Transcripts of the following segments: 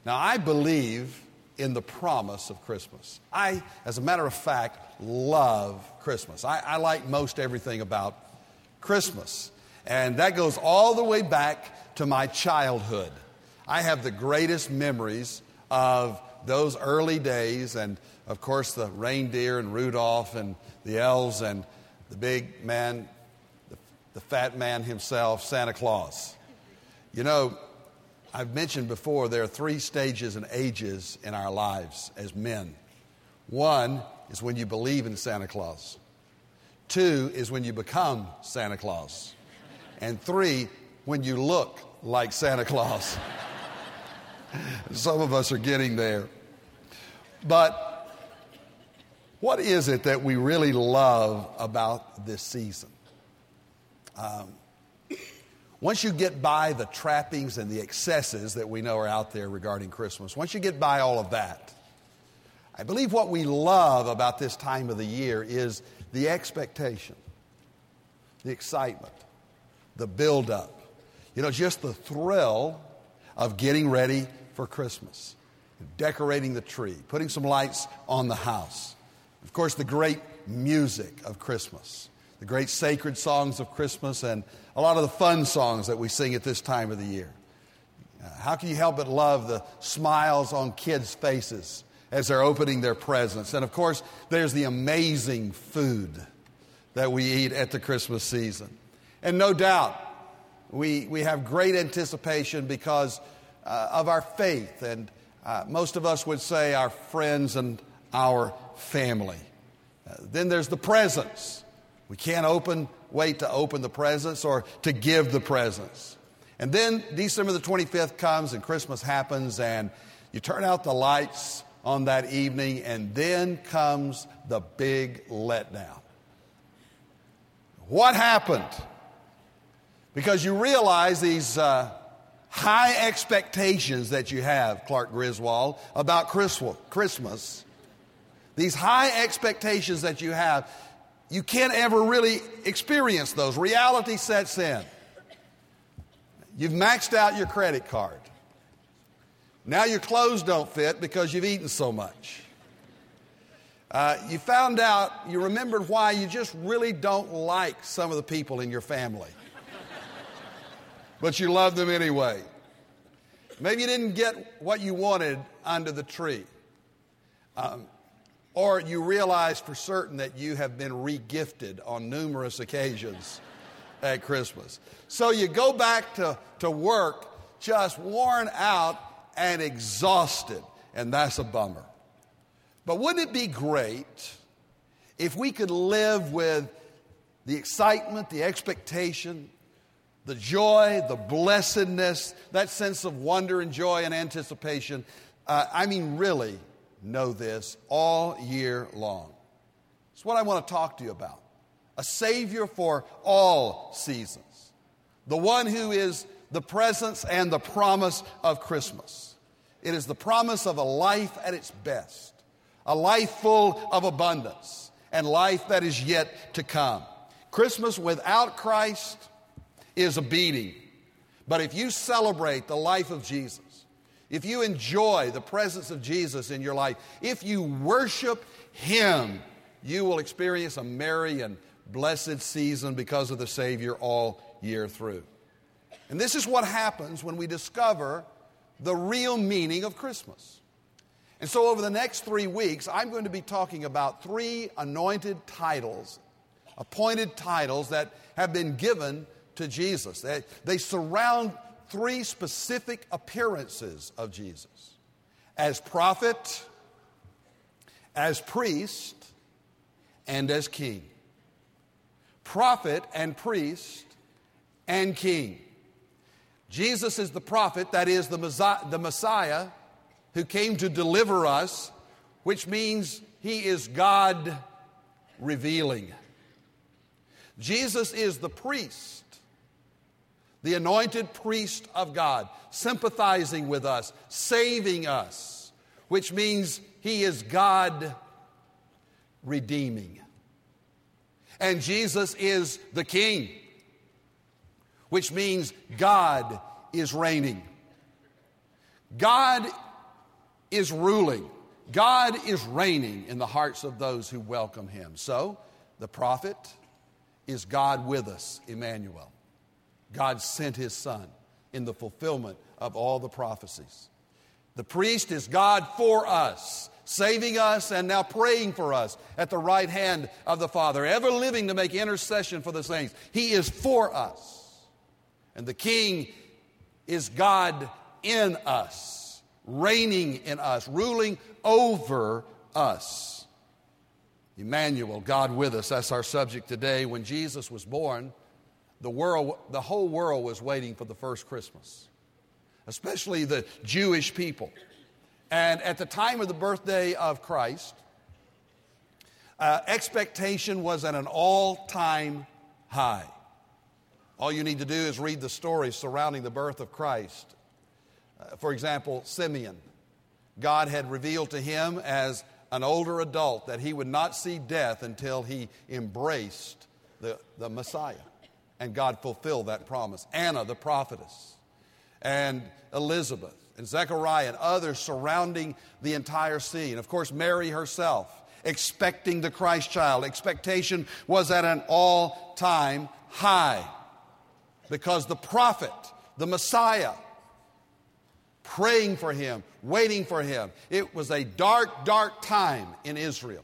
Now, I believe in the promise of Christmas. I, as a matter of fact, love Christmas. I like most everything about Christmas. And that goes all the way back to my childhood. I have the greatest memories of those early days, and of course the reindeer and Rudolph and the elves and the big man, the fat man himself, Santa Claus. You know, I've mentioned before there are 3 stages and ages in our lives as men. 1 is when you believe in Santa Claus. 2 is when you become Santa Claus. And 3, when you look like Santa Claus. Some of us are getting there. But what is it that we really love about this season? Once you get by the trappings and the excesses that we know are out there regarding Christmas, once you get by all of that, I believe what we love about this time of the year is the expectation, the excitement, the build-up. You know, just the thrill of getting ready for Christmas, decorating the tree, putting some lights on the house. Of course, the great music of Christmas, the great sacred songs of Christmas, and a lot of the fun songs that we sing at this time of the year. How can you help but love the smiles on kids' faces as they're opening their presents? And of course, there's the amazing food that we eat at the Christmas season. And no doubt, we have great anticipation because of our faith, and most of us would say our friends and our family. Then there's the presents. We can't wait to open the presents or to give the presents. And then December the 25th comes and Christmas happens, and you turn out the lights on that evening, and then comes the big letdown. What happened? Because you realize these high expectations that you have, Clark Griswold, about Christmas, these high expectations that you have, you can't ever really experience those. Reality sets in. You've maxed out your credit card. Now your clothes don't fit because you've eaten so much. You found out, you remembered why you just really don't like some of the people in your family. But you love them anyway. Maybe you didn't get what you wanted under the tree. Or you realize for certain that you have been re-gifted on numerous occasions at Christmas. So you go back to work just worn out and exhausted, and that's a bummer. But wouldn't it be great if we could live with the excitement, the expectation, the joy, the blessedness, that sense of wonder and joy and anticipation? Really know this all year long. It's what I want to talk to you about. A Savior for all seasons. The one who is the presence and the promise of Christmas. It is the promise of a life at its best. A life full of abundance and life that is yet to come. Christmas without Christ is a beating. But if you celebrate the life of Jesus, if you enjoy the presence of Jesus in your life, if you worship Him, you will experience a merry and blessed season because of the Savior all year through. And this is what happens when we discover the real meaning of Christmas. And so over the next 3 weeks, I'm going to be talking about 3 anointed titles, appointed titles that have been given to Jesus. They surround 3 specific appearances of Jesus: as prophet, as priest, and as king. Prophet and priest and king. Jesus is the prophet, that is the Messiah who came to deliver us, which means He is God revealing. Jesus is the priest, the anointed priest of God, sympathizing with us, saving us, which means He is God redeeming. And Jesus is the King, which means God is reigning. God is ruling. God is reigning in the hearts of those who welcome him. So, the prophet is God with us, Emmanuel. God sent his Son in the fulfillment of all the prophecies. The priest is God for us, saving us and now praying for us at the right hand of the Father, ever living to make intercession for the saints. He is for us. And the King is God in us, reigning in us, ruling over us. Emmanuel, God with us, that's our subject today. When Jesus was born, the whole world was waiting for the first Christmas, especially the Jewish people. And at the time of the birthday of Christ, expectation was at an all-time high. All you need to do is read the stories surrounding the birth of Christ. For example, Simeon. God had revealed to him as an older adult that he would not see death until he embraced the Messiah. And God fulfilled that promise. Anna, the prophetess, and Elizabeth, and Zechariah, and others surrounding the entire scene. Of course, Mary herself, expecting the Christ child. Expectation was at an all-time high because the prophet, the Messiah, praying for him, waiting for him. It was a dark, dark time in Israel.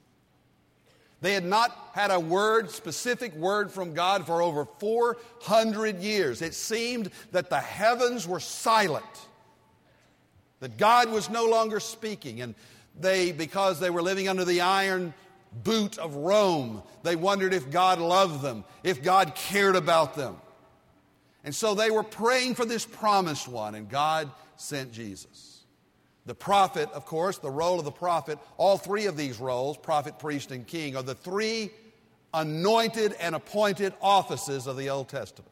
They had not had a specific word from God for over 400 years. It seemed that the heavens were silent, that God was no longer speaking. And because they were living under the iron boot of Rome, they wondered if God loved them, if God cared about them. And so they were praying for this promised one, and God sent Jesus. The prophet, of course, the role of the prophet, all three of these roles, prophet, priest, and king, are the three anointed and appointed offices of the Old Testament.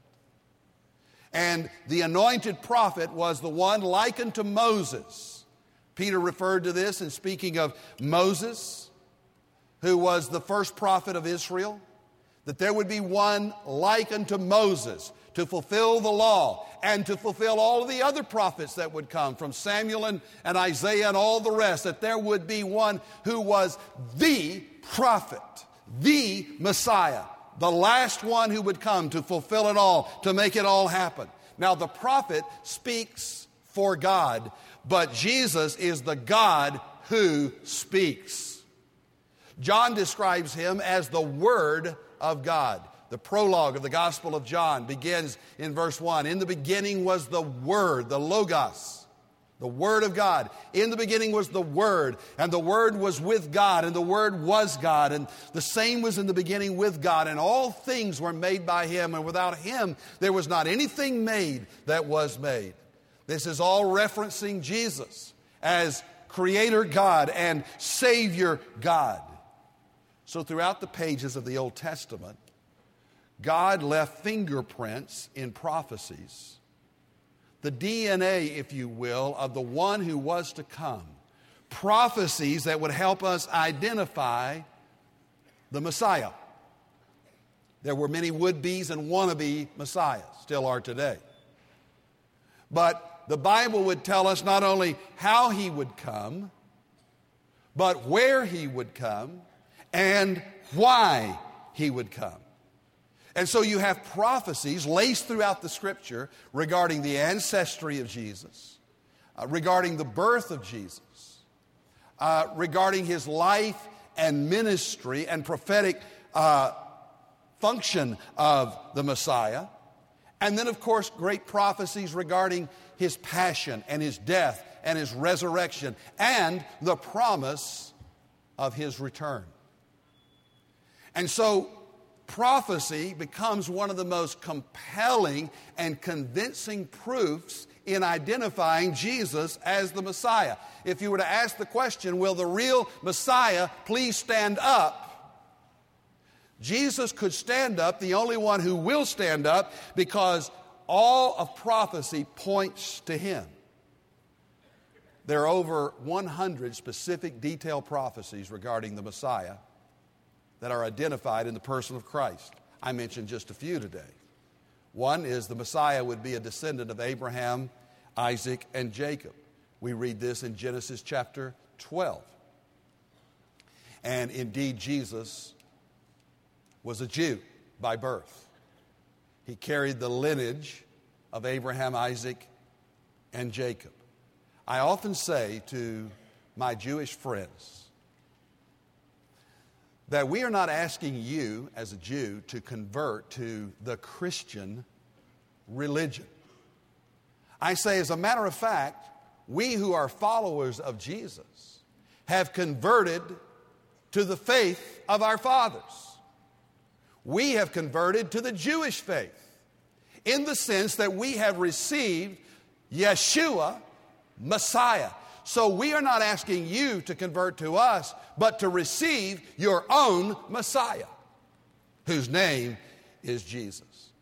And the anointed prophet was the one likened to Moses. Peter referred to this in speaking of Moses, who was the first prophet of Israel, that there would be one like unto Moses to fulfill the law and to fulfill all of the other prophets that would come from Samuel and Isaiah and all the rest, that there would be one who was the prophet, the Messiah, the last one who would come to fulfill it all, to make it all happen. Now, the prophet speaks for God, but Jesus is the God who speaks. John describes him as the Word of God. The prologue of the Gospel of John begins in verse 1. In the beginning was the Word, the Logos, the Word of God. In the beginning was the Word, and the Word was with God, and the Word was God, and the same was in the beginning with God, and all things were made by Him, and without Him there was not anything made that was made. This is all referencing Jesus as Creator God and Savior God. So throughout the pages of the Old Testament, God left fingerprints in prophecies, the DNA, if you will, of the one who was to come. Prophecies that would help us identify the Messiah. There were many would-bes and wannabe Messiahs, still are today. But the Bible would tell us not only how He would come, but where He would come and why He would come. And so you have prophecies laced throughout the Scripture regarding the ancestry of Jesus, regarding the birth of Jesus, regarding His life and ministry and prophetic function of the Messiah. And then, of course, great prophecies regarding His passion and His death and His resurrection and the promise of His return. And so prophecy becomes one of the most compelling and convincing proofs in identifying Jesus as the Messiah. If you were to ask the question, will the real Messiah please stand up? Jesus could stand up, the only one who will stand up, because all of prophecy points to Him. There are over 100 specific detailed prophecies regarding the Messiah that are identified in the person of Christ. I mentioned just a few today. One is the Messiah would be a descendant of Abraham, Isaac, and Jacob. We read this in Genesis chapter 12. And indeed, Jesus was a Jew by birth. He carried the lineage of Abraham, Isaac, and Jacob. I often say to my Jewish friends that we are not asking you as a Jew to convert to the Christian religion. I say, as a matter of fact, we who are followers of Jesus have converted to the faith of our fathers. We have converted to the Jewish faith in the sense that we have received Yeshua, Messiah. So we are not asking you to convert to us, but to receive your own Messiah, whose name is Jesus.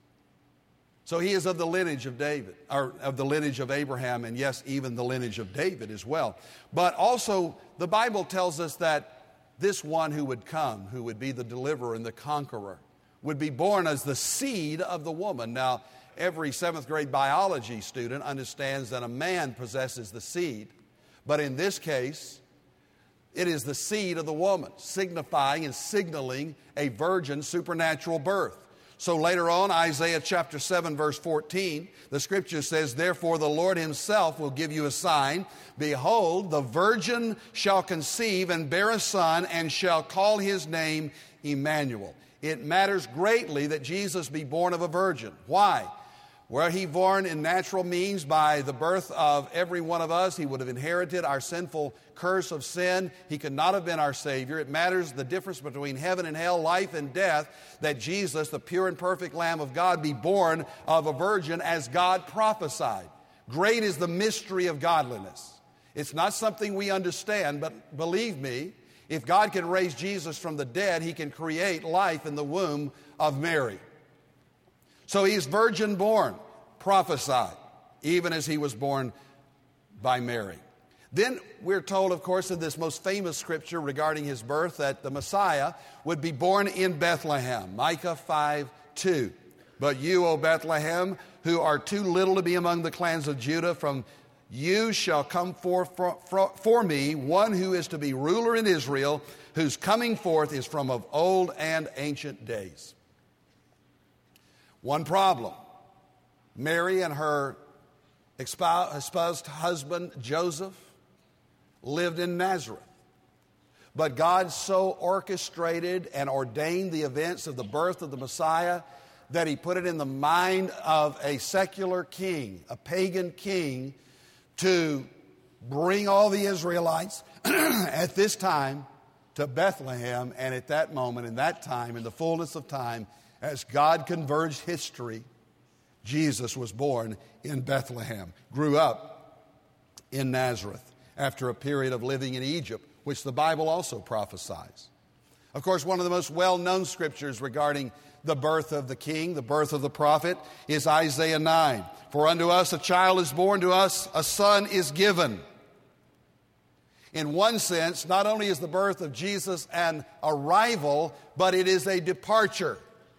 So he is of the lineage of David, or of the lineage of Abraham, and yes, even the lineage of David as well. But also, the Bible tells us that this one who would come, who would be the deliverer and the conqueror, would be born as the seed of the woman. Now, every 7th grade biology student understands that a man possesses the seed. But in this case, it is the seed of the woman, signifying and signaling a virgin supernatural birth. So later on, Isaiah chapter 7, verse 14, the scripture says, "Therefore the Lord himself will give you a sign. Behold, the virgin shall conceive and bear a son, and shall call his name Emmanuel." It matters greatly that Jesus be born of a virgin. Why? Were he born in natural means by the birth of every one of us, he would have inherited our sinful curse of sin. He could not have been our Savior. It matters the difference between heaven and hell, life and death, that Jesus, the pure and perfect Lamb of God, be born of a virgin as God prophesied. Great is the mystery of godliness. It's not something we understand, but believe me, if God can raise Jesus from the dead, he can create life in the womb of Mary. So he's virgin born, prophesied, even as he was born by Mary. Then we're told, of course, in this most famous scripture regarding his birth, that the Messiah would be born in Bethlehem. Micah 5:2. "But you, O Bethlehem, who are too little to be among the clans of Judah, from you shall come forth for me one who is to be ruler in Israel, whose coming forth is from of old and ancient days." One problem. Mary and her espoused husband, Joseph, lived in Nazareth. But God so orchestrated and ordained the events of the birth of the Messiah that he put it in the mind of a secular king, a pagan king, to bring all the Israelites at this time to Bethlehem. And at that moment, in that time, in the fullness of time, as God converged history, Jesus was born in Bethlehem, grew up in Nazareth after a period of living in Egypt, which the Bible also prophesies. Of course, one of the most well-known scriptures regarding the birth of the king, the birth of the prophet, is Isaiah 9. "For unto us a child is born, to us a son is given." In one sense, not only is the birth of Jesus an arrival, but it is a departure.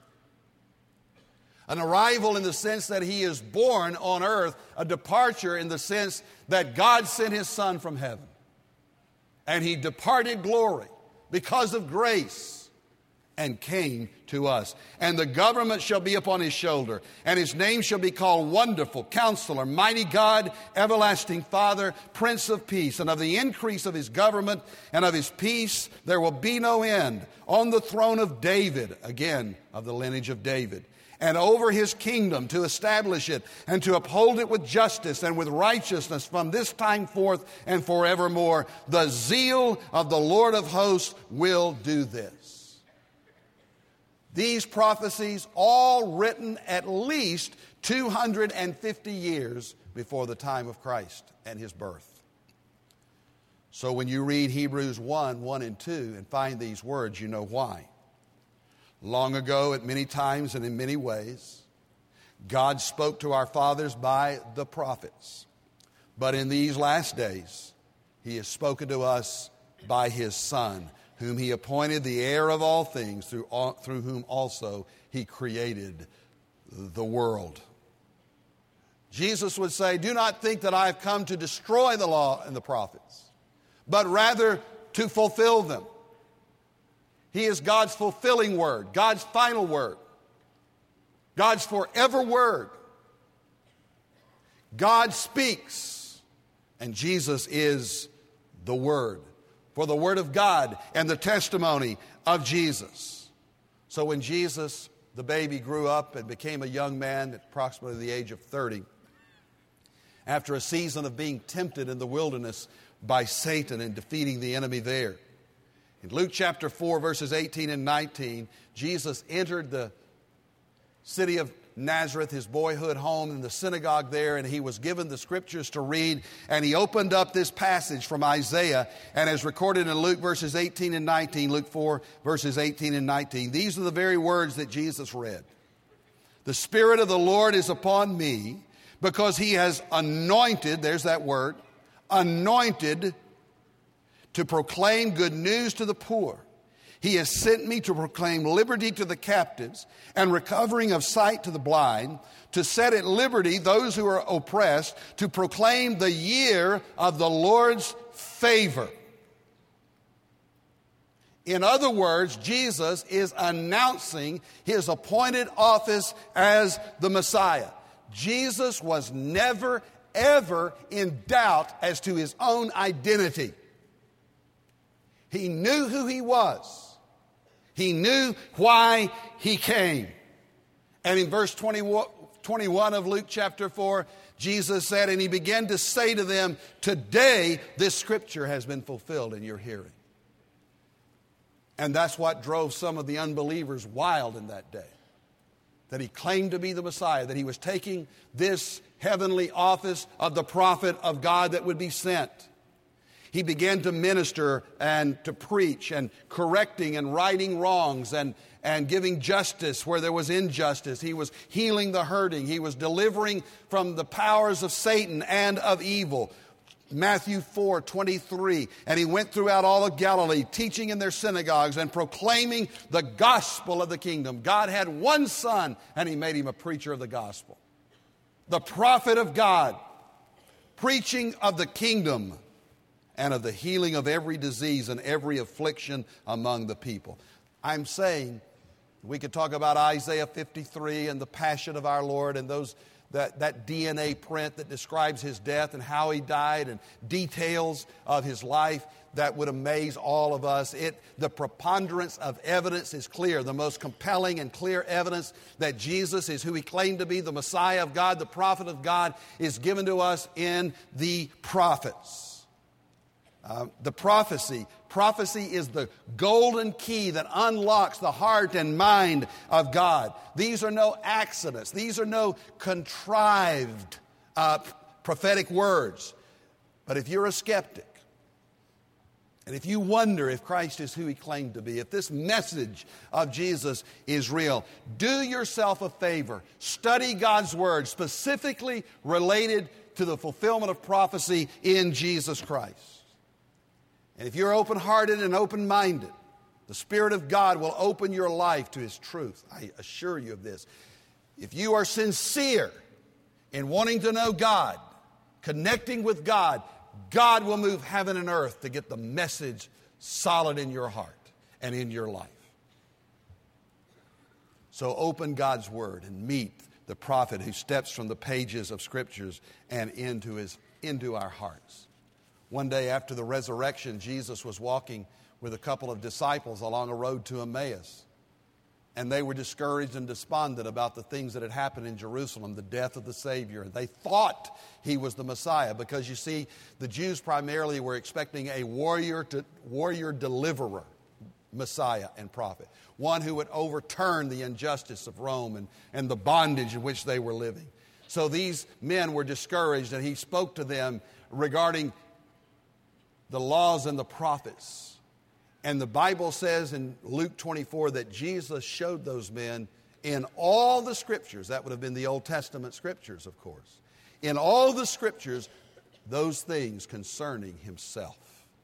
An arrival in the sense that he is born on earth, a departure in the sense that God sent his Son from heaven. And he departed glory because of grace and came to us. "And the government shall be upon his shoulder, and his name shall be called Wonderful, Counselor, Mighty God, Everlasting Father, Prince of Peace. And of the increase of his government and of his peace there will be no end, on the throne of David," again, of the lineage of David, "and over his kingdom, to establish it and to uphold it with justice and with righteousness from this time forth and forevermore. The zeal of the Lord of hosts will do this." These prophecies, all written at least 250 years before the time of Christ and his birth. So when you read Hebrews 1 and 2 and find these words, you know why. Long ago, at many times and in many ways, God spoke to our fathers by the prophets. But in these last days, he has spoken to us by his Son, whom he appointed the heir of all things, through whom also he created the world. Jesus would say, do not think that I have come to destroy the law and the prophets, but rather to fulfill them. He is God's fulfilling word, God's final word, God's forever word. God speaks, and Jesus is the Word. For the Word of God and the testimony of Jesus. So when Jesus, the baby, grew up and became a young man at approximately the age of 30, after a season of being tempted in the wilderness by Satan and defeating the enemy there, in Luke chapter 4, verses 18 and 19, Jesus entered the city of Nazareth, his boyhood home, in the synagogue there, and he was given the scriptures to read, and he opened up this passage from Isaiah, and as recorded in Luke verses 18 and 19, Luke 4 verses 18 and 19, these are the very words that Jesus read. The Spirit of the Lord is upon me, because he has anointed, there's that word, anointed to proclaim good news to the poor. He has sent me to proclaim liberty to the captives and recovering of sight to the blind, to set at liberty those who are oppressed, to proclaim the year of the Lord's favor. In other words, Jesus is announcing his appointed office as the Messiah. Jesus was never, ever in doubt as to his own identity. He knew who he was. He knew why he came. And in verse 21 of Luke chapter 4, Jesus said, and he began to say to them, today this scripture has been fulfilled in your hearing. And that's what drove some of the unbelievers wild in that day. That he claimed to be the Messiah, that he was taking this heavenly office of the prophet of God that would be sent. He began to minister and to preach and correcting and righting wrongs and giving justice where there was injustice. He was healing the hurting. He was delivering from the powers of Satan and of evil. Matthew 4:23, and he went throughout all of Galilee, teaching in their synagogues and proclaiming the gospel of the kingdom. God had one son, and he made him a preacher of the gospel. The prophet of God, preaching of the kingdom and of the healing of every disease and every affliction among the people. I'm saying we could talk about Isaiah 53 and the passion of our Lord and that DNA print that describes his death and how he died and details of his life that would amaze all of us. The preponderance of evidence is clear. The most compelling and clear evidence that Jesus is who he claimed to be, the Messiah of God, the prophet of God, is given to us in the prophets. The prophecy is the golden key that unlocks the heart and mind of God. These are no accidents. These are no contrived prophetic words. But if you're a skeptic, and if you wonder if Christ is who he claimed to be, if this message of Jesus is real, do yourself a favor. Study God's word, specifically related to the fulfillment of prophecy in Jesus Christ. And if you're open-hearted and open-minded, the Spirit of God will open your life to his truth. I assure you of this. If you are sincere in wanting to know God, connecting with God, God will move heaven and earth to get the message solid in your heart and in your life. So open God's Word and meet the prophet who steps from the pages of Scriptures and into our hearts. One day after the resurrection, Jesus was walking with a couple of disciples along a road to Emmaus. And they were discouraged and despondent about the things that had happened in Jerusalem, the death of the Savior. They thought he was the Messiah because, you see, the Jews primarily were expecting a warrior deliverer, Messiah and prophet. One who would overturn the injustice of Rome and the bondage in which they were living. So these men were discouraged, and he spoke to them regarding the laws and the prophets. And the Bible says in Luke 24 that Jesus showed those men in all the Scriptures, that would have been the Old Testament Scriptures, of course, in all the Scriptures, those things concerning himself.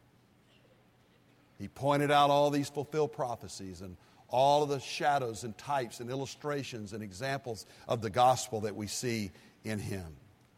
He pointed out all these fulfilled prophecies and all of the shadows and types and illustrations and examples of the gospel that we see in him.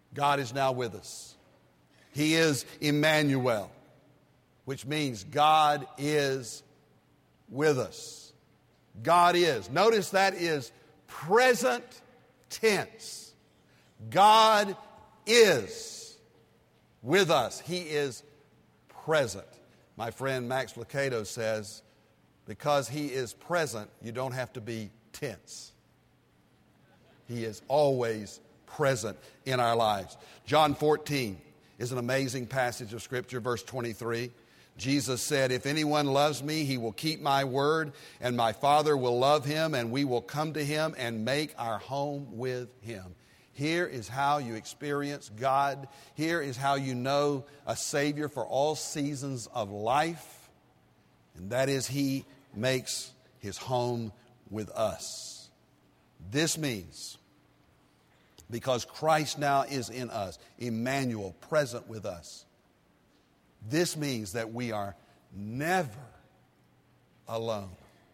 God is now with us. He is Emmanuel, which means God is with us. God is. Notice that is present tense. God is with us. He is present. My friend Max Lucado says, because He is present, you don't have to be tense. He is always present in our lives. John 14 is an amazing passage of Scripture, verse 23. Jesus said, if anyone loves me, he will keep my word, and my Father will love him, and we will come to him and make our home with him. Here is how you experience God. Here is how you know a Savior for all seasons of life, and that is He makes His home with us. This means, because Christ now is in us, Emmanuel, present with us, this means that we are never alone.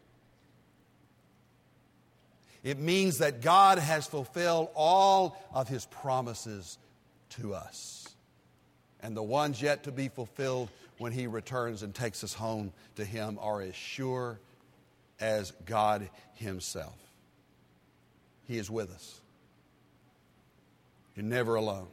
It means that God has fulfilled all of His promises to us, and the ones yet to be fulfilled when He returns and takes us home to Him are as sure as God Himself. He is with us. You're never alone.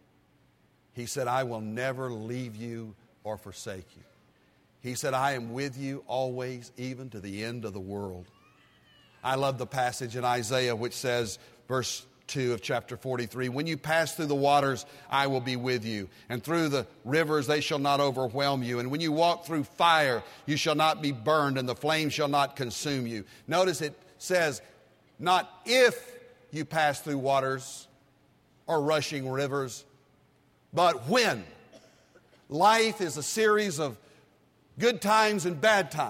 He said, I will never leave you or forsake you. He said, I am with you always, even to the end of the world. I love the passage in Isaiah which says, verse 2 of chapter 43, when you pass through the waters, I will be with you. And through the rivers, they shall not overwhelm you. And when you walk through fire, you shall not be burned, and the flame shall not consume you. Notice it says, not if you pass through waters or rushing rivers, but when. Life is a series of good times and bad times,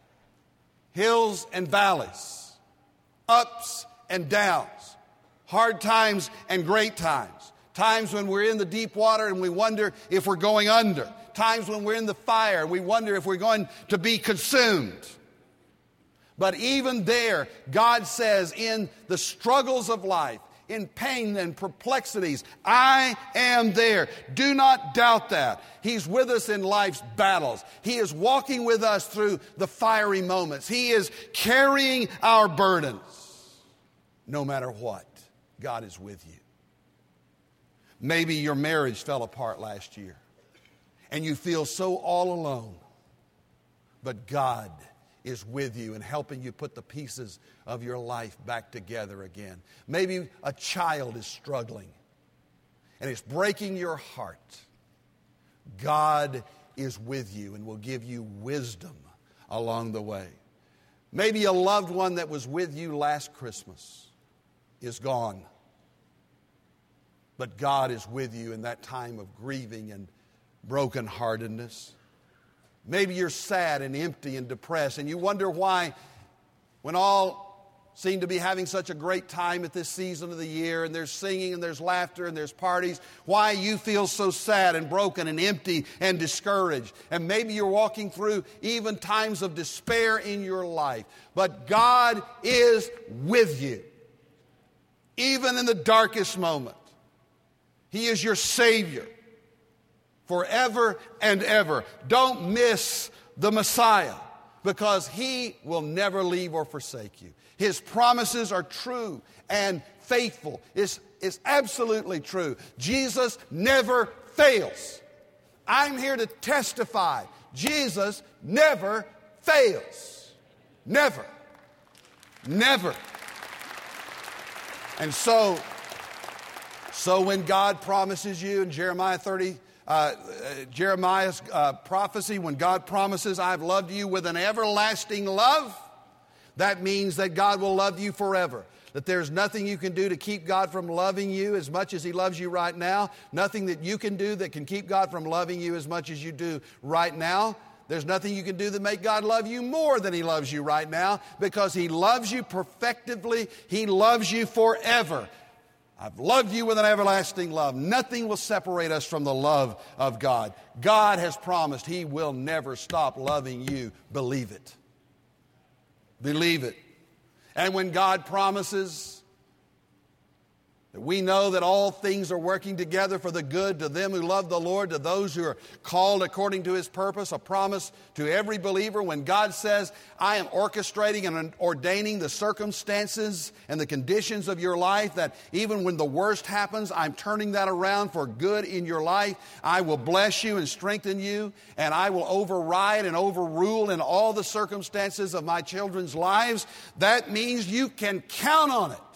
hills and valleys, ups and downs, hard times and great times, times when we're in the deep water and we wonder if we're going under, times when we're in the fire and we wonder if we're going to be consumed. But even there, God says, in the struggles of life, in pain and perplexities, I am there. Do not doubt that. He's with us in life's battles. He is walking with us through the fiery moments. He is carrying our burdens. No matter what, God is with you. Maybe your marriage fell apart last year and you feel so all alone. But God is with you and helping you put the pieces of your life back together again. Maybe a child is struggling and it's breaking your heart. God is with you and will give you wisdom along the way. Maybe a loved one that was with you last Christmas is gone. But God is with you in that time of grieving and brokenheartedness. Maybe you're sad and empty and depressed, and you wonder why, when all seem to be having such a great time at this season of the year, and there's singing and there's laughter and there's parties, why you feel so sad and broken and empty and discouraged. And maybe you're walking through even times of despair in your life. But God is with you, even in the darkest moment. He is your Savior forever and ever. Don't miss the Messiah, because He will never leave or forsake you. His promises are true and faithful. It's absolutely true. Jesus never fails. I'm here to testify. Jesus never fails. Never. Never. And so when God promises you in Jeremiah's prophecy, when God promises, I've loved you with an everlasting love, that means that God will love you forever. That there's nothing you can do to keep God from loving you as much as He loves you right now. Nothing that you can do that can keep God from loving you as much as you do right now. There's nothing you can do that make God love you more than He loves you right now, because He loves you perfectively. He loves you forever. I've loved you with an everlasting love. Nothing will separate us from the love of God. God has promised He will never stop loving you. Believe it. Believe it. And when God promises, We know that all things are working together for the good to them who love the Lord, to those who are called according to His purpose, a promise to every believer. When God says, I am orchestrating and ordaining the circumstances and the conditions of your life, that even when the worst happens, I'm turning that around for good in your life. I will bless you and strengthen you, and I will override and overrule in all the circumstances of my children's lives. That means you can count on it.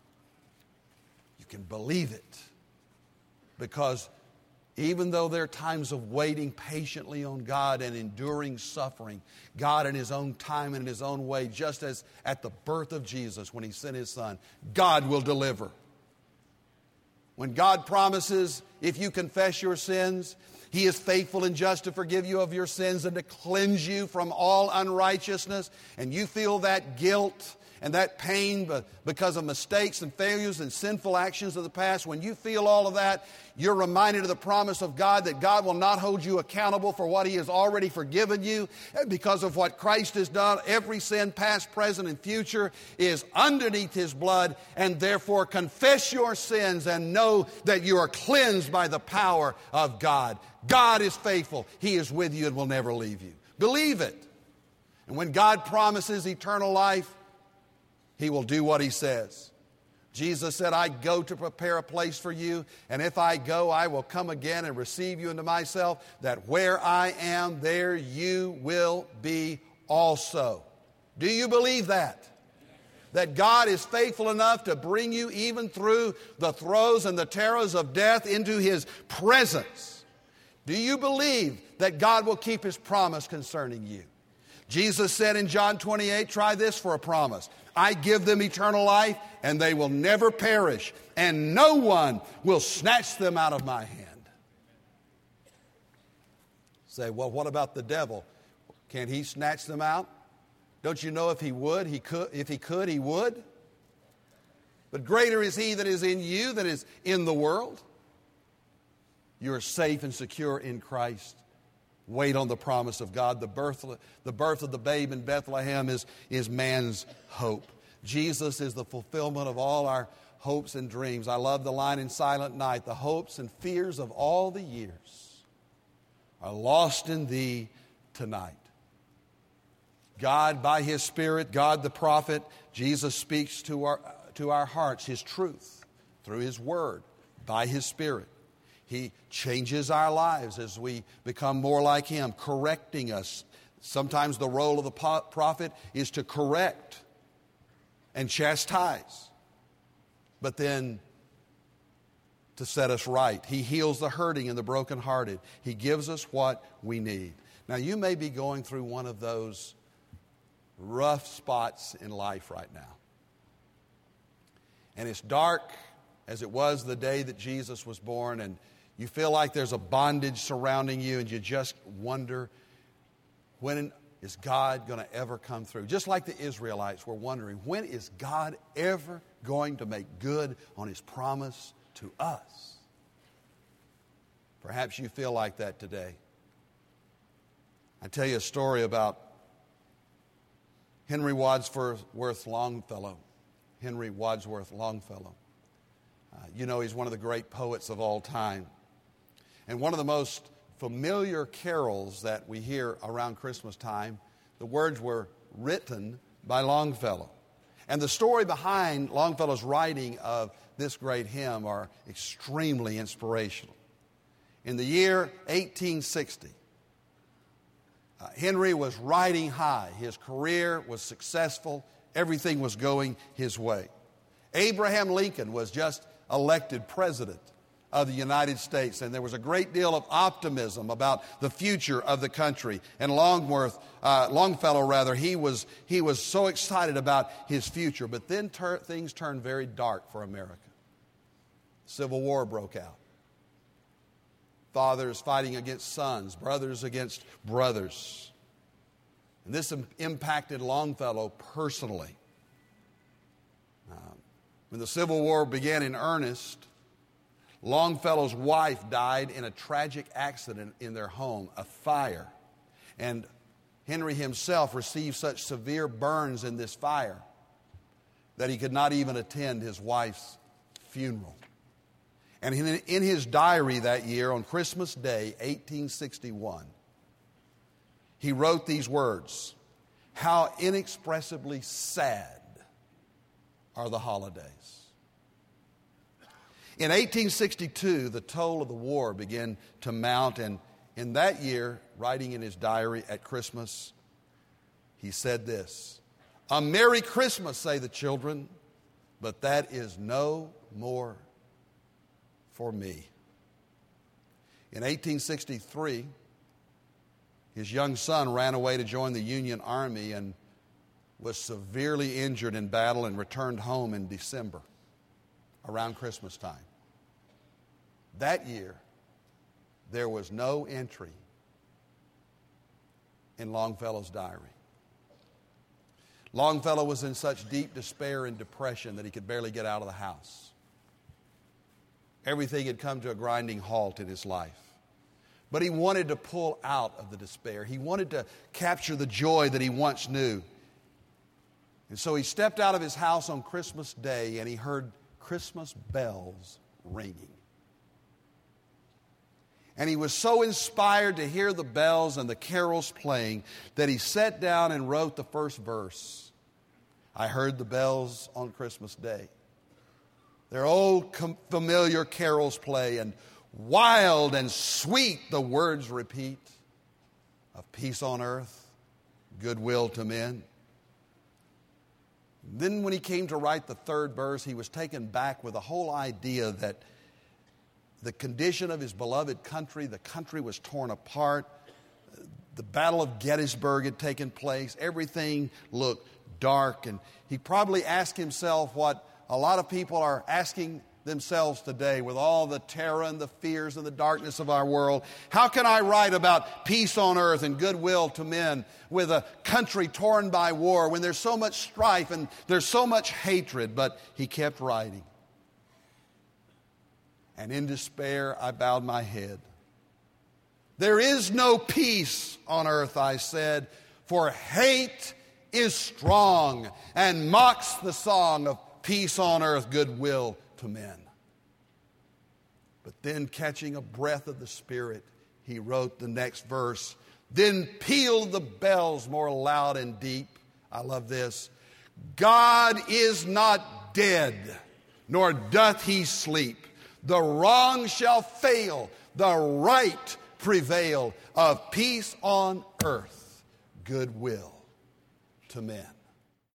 Can believe it, because even though there are times of waiting patiently on God and enduring suffering, God in His own time and in His own way, just as at the birth of Jesus when He sent His Son, God will deliver. When God promises, if you confess your sins, He is faithful and just to forgive you of your sins and to cleanse you from all unrighteousness, and you feel that guilt and that pain because of mistakes and failures and sinful actions of the past, when you feel all of that, you're reminded of the promise of God that God will not hold you accountable for what He has already forgiven you. Because of what Christ has done, every sin, past, present, and future, is underneath His blood, and therefore confess your sins and know that you are cleansed by the power of God. God is faithful. He is with you and will never leave you. Believe it. And when God promises eternal life, He will do what He says. Jesus said, I go to prepare a place for you, and if I go, I will come again and receive you into myself, that where I am, there you will be also. Do you believe that? That God is faithful enough to bring you even through the throes and the terrors of death into His presence? Do you believe that God will keep His promise concerning you? Jesus said in John 28, try this for a promise. I give them eternal life, and they will never perish, and no one will snatch them out of my hand. Say, well, what about the devil? Can he snatch them out? Don't you know if he would, he could, if he could, he would? But greater is He that is in you than is in the world. You are safe and secure in Christ. Wait on the promise of God. The birth of the babe in Bethlehem is man's hope. Jesus is the fulfillment of all our hopes and dreams. I love the line in Silent Night. The hopes and fears of all the years are lost in Thee tonight. God, by His Spirit, God the prophet, Jesus speaks to our hearts His truth through His Word, by His Spirit. He changes our lives as we become more like Him, correcting us. Sometimes the role of the prophet is to correct and chastise, but then to set us right. He heals the hurting and the brokenhearted. He gives us what we need. Now, you may be going through one of those rough spots in life right now. And it's dark as it was the day that Jesus was born, and you feel like there's a bondage surrounding you, and you just wonder, when is God going to ever come through? Just like the Israelites were wondering, when is God ever going to make good on His promise to us? Perhaps you feel like that today. I tell you a story about Henry Wadsworth Longfellow. Henry Wadsworth Longfellow. You know, he's one of the great poets of all time. And one of the most familiar carols that we hear around Christmas time, the words were written by Longfellow. And the story behind Longfellow's writing of this great hymn are extremely inspirational. In the year 1860, Henry was riding high. His career was successful. Everything was going his way. Abraham Lincoln was just elected president of the United States, and there was a great deal of optimism about the future of the country. And Longfellow, he was so excited about his future. But then things turned very dark for America. Civil War broke out. Fathers fighting against sons, brothers against brothers. And this impacted Longfellow personally. When the Civil War began in earnest, Longfellow's wife died in a tragic accident in their home, a fire. And Henry himself received such severe burns in this fire that he could not even attend his wife's funeral. And in his diary that year, on Christmas Day, 1861, he wrote these words: "How inexpressibly sad are the holidays." In 1862, the toll of the war began to mount, and in that year, writing in his diary at Christmas, he said this: "A Merry Christmas, say the children, but that is no more for me." In 1863, his young son ran away to join the Union Army and was severely injured in battle and returned home in December, around Christmas time. That year, there was no entry in Longfellow's diary. Longfellow was in such deep despair and depression that he could barely get out of the house. Everything had come to a grinding halt in his life. But he wanted to pull out of the despair. He wanted to capture the joy that he once knew. And so he stepped out of his house on Christmas Day and he heard Christmas bells ringing. And he was so inspired to hear the bells and the carols playing that he sat down and wrote the first verse. "I heard the bells on Christmas Day. Their old familiar carols play, and wild and sweet the words repeat of peace on earth, goodwill to men." Then when he came to write the third verse, he was taken back with the whole idea that the condition of his beloved country, the country was torn apart. The Battle of Gettysburg had taken place. Everything looked dark. And he probably asked himself what a lot of people are asking themselves today with all the terror and the fears and the darkness of our world. How can I write about peace on earth and goodwill to men with a country torn by war when there's so much strife and there's so much hatred? But he kept writing. And in despair, I bowed my head. "There is no peace on earth," I said, "for hate is strong and mocks the song of peace on earth, goodwill to men." But then, catching a breath of the Spirit, he wrote the next verse. "Then pealed the bells more loud and deep." I love this. "God is not dead, nor doth he sleep. The wrong shall fail, the right prevail, of peace on earth, goodwill to men."